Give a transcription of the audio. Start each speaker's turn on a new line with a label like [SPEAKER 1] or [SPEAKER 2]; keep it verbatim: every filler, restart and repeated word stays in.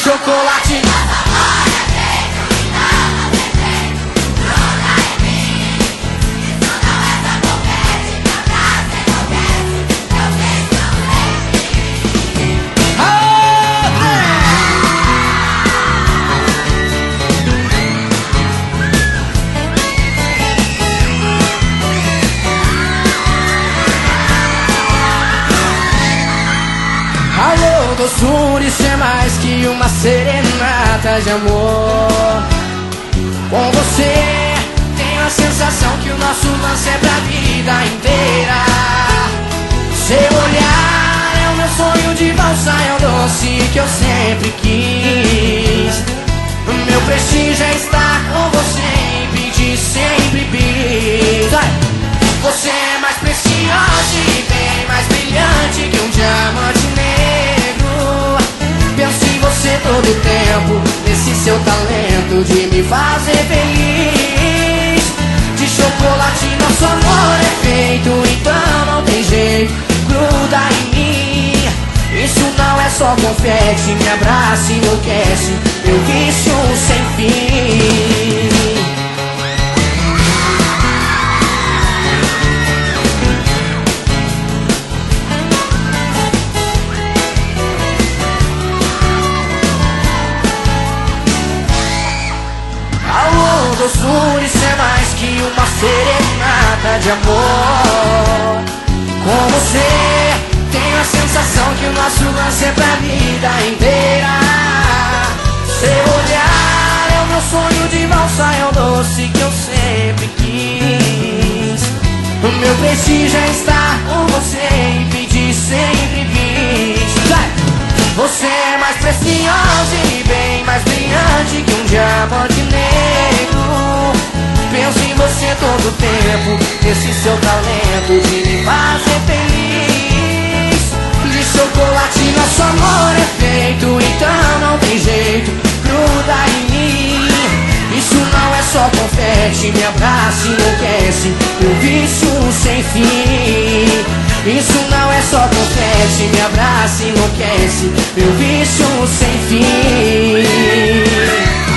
[SPEAKER 1] chocolate. Alô, doçura, isso é mais que uma serenata de amor. Com você tenho a sensação que o nosso lance é pra vida inteira. Seu olhar é o meu sonho de valsa, é o doce que eu sempre quis. Meu prestígio é estar com você e pedir sempre bis. Você é mais preciosa e bem mais brilhante que um diamante negro. Penso em você todo o tempo, nesse seu talento de me fazer feliz. De chocolate nosso amor é feito, então não tem jeito, gruda em mim. Isso não é só confete, me abraça e enlouquece, meu vício sem fim. Doçura, isso é mais que uma serenata de amor. Com você tenho a sensação que o nosso lance é pra vida inteira. Seu olhar é o meu sonho de valsa, é o doce que eu sempre quis. O meu prestígio é estar com você e pedir sempre bis. Você é mais preciosa e bem mais brilhante que um diamante negro. Penso em você todo o tempo, nesse seu talento de me fazer feliz. De chocolate nosso amor é feito, então não tem jeito, gruda em mim. Isso não é só confete, me abraça e enlouquece, meu vício sem fim. Isso não é só confete, me abraça e enlouquece, meu vício sem fim.